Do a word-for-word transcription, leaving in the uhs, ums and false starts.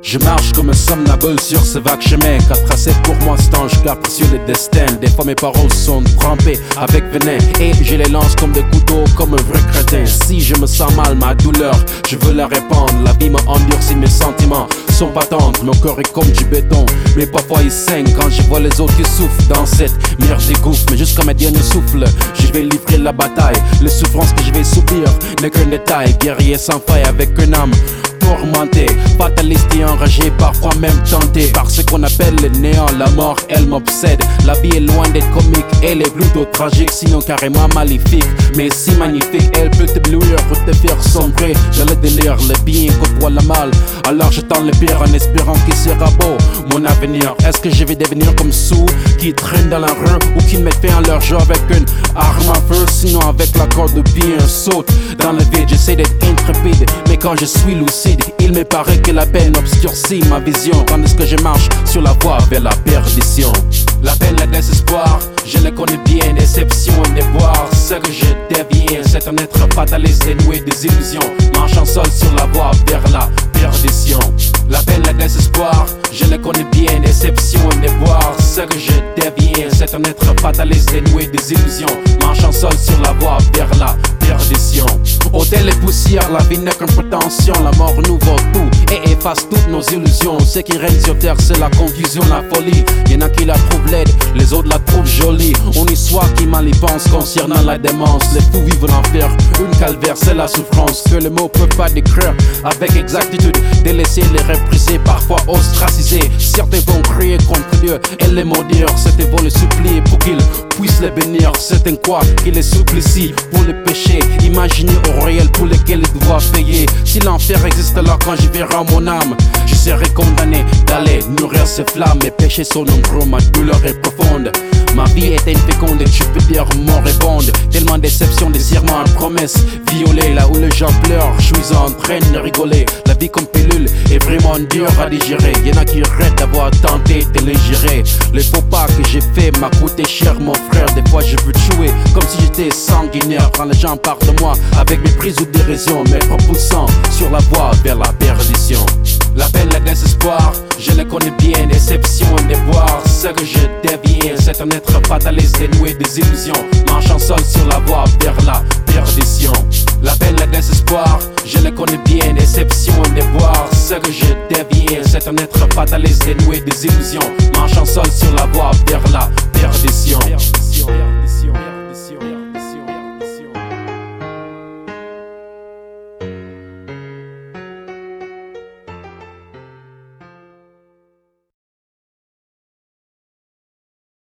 Je marche comme un somnambule sur ce vague chemin qu'a tracé pour moi cet ange capricieux le destin. Des fois mes paroles sont trempées avec venin et je les lance comme des couteaux, comme un vrai crétin. Si je me sens mal, ma douleur, je veux la répandre. La vie m'a endurci, mes sentiments sont pas tendres. Mon cœur est comme du béton, mais parfois il saigne quand je vois les autres qui souffrent dans cette merde des gouffres. Mais jusqu'à mes derniers souffles, je vais livrer la bataille. Les souffrances que je vais subir n'est qu'un détail. Guerrier sans faille avec une âme tourmenté, fataliste et enragé, parfois même tenté par ce qu'on appelle le néant. La mort, elle m'obsède. La vie est loin d'être comique, elle est plutôt tragique, sinon carrément maléfique. Mais si magnifique, elle peut t'éblouir pour te faire sombrer dans le délire. Le bien côtoie le mal, alors je tends le pire en espérant qu'il sera beau mon avenir. Est-ce que je vais devenir comme ceux qui traînent dans la rue ou qui mettent fin à leur jeu avec une arme à feu? Sinon avec la corde de pied, un saute dans le vide. J'essaie d'être intrépide, mais quand je suis lucide, il me paraît que la peine obscurcit ma vision, tandis que je marche sur la voie vers la perdition. La peine, le désespoir, je le connais bien. Déception et déboire, ce que je deviens, c'est un être fataliste dénoué des illusions, marchant seul sur la voie vers la perdition. La peine, le désespoir, je le connais bien. Déception et déboire, ce que je deviens, c'est un être fataliste dénoué des illusions, marchant seul sur la voie vers la perdition. Hôtel et poussière, la vie n'est qu'une prétention. La mort nous vaut tout et efface toutes nos illusions. Ce qui règne sur terre, c'est la confusion, la folie. Y'en a qui la trouvent laide, les autres la trouvent jolie. On y soit qui mal y pense concernant la démence. Les fous vivent l'enfer, une calvaire, c'est la souffrance que les mots peuvent pas décrire avec exactitude. Délaissés, les répriser, parfois ostracisés. Certains vont crier contre Dieu et les maudire. Certains vont les supplier pour qu'ils puissent les bénir. Certains croient qu'ils les supplicient pour les péchés imaginés au réel pour lesquels ils doivent payer. Si l'enfer existe alors quand je verrai mon âme, je serai condamné d'aller nourrir ces flammes. Mes péchés sont nombreux, ma douleur est profonde. Ma vie est inféconde et tu peux dire moribonde. Tellement de déception, de serments, de promesses violées. Là où les gens pleurent, je suis en train de rigoler. La vie comme pilule est vraiment dure à digérer. Y'en a qui regrettent d'avoir tenté de les gérer. Les faux pas que j'ai fait m'a coûté cher mon frère. Des fois je veux tuer comme si j'étais sanguinaire. Quand les gens parlent de moi avec méprise ou dérision, me propulsant sur la voie vers la perdition. La peine, le désespoir, je le connais bien. Déception et déboire, ce que je deviens, c'est un être fataliste dénoué des illusions, marchant seul sur la voie vers la perdition. La peine, le désespoir, je le connais bien. Déception et déboire, ce que je deviens, c'est un être fataliste dénoué des illusions, marchant seul sur la voie vers la perdition.